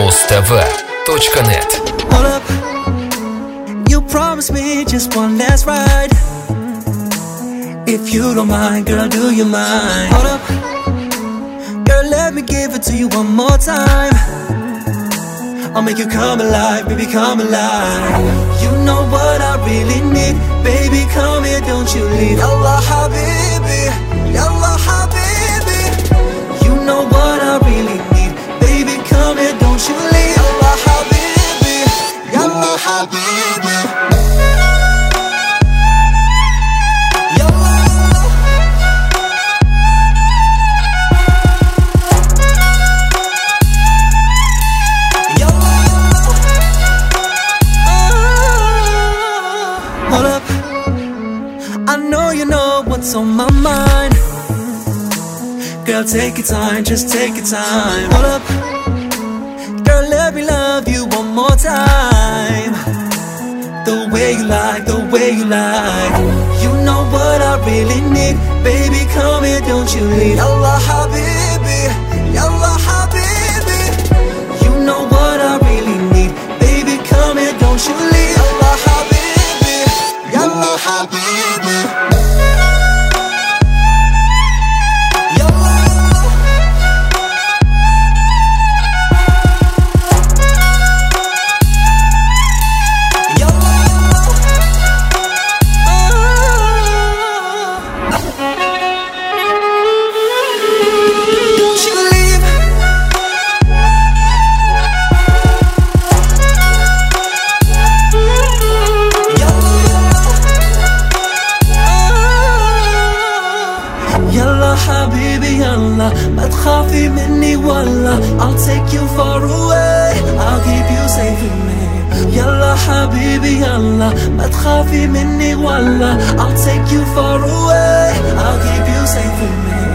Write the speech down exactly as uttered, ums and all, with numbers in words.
муз ти ви точка нет. Hold up, you promised me just one last ride. If you don't mind, girl, do you mind? Hold up, girl, let me give it to you one more time. I'll make you come alive, baby, come alive. You know what I really need, baby, come here, don't you leave. Yalla habibi, yalla habibi. You know what I really need, baby, come here, don't you leave. Yalla habibi, yalla habibi. What's on my mind? Girl, take your time, just take your time. Hold up, girl, let me love you one more time. The way you like, the way you like. You know what I really need, baby, come here, don't you leave. Yalla habibi, yalla habibi. You know what I really need, baby, come here, don't you leave. Yalla habibi, yalla habibi. ما تخافي مني والله I'll take you far away I'll keep you safe with me يلا حبيبي يلا ما تخافي مني والله I'll take you far away I'll keep you safe with me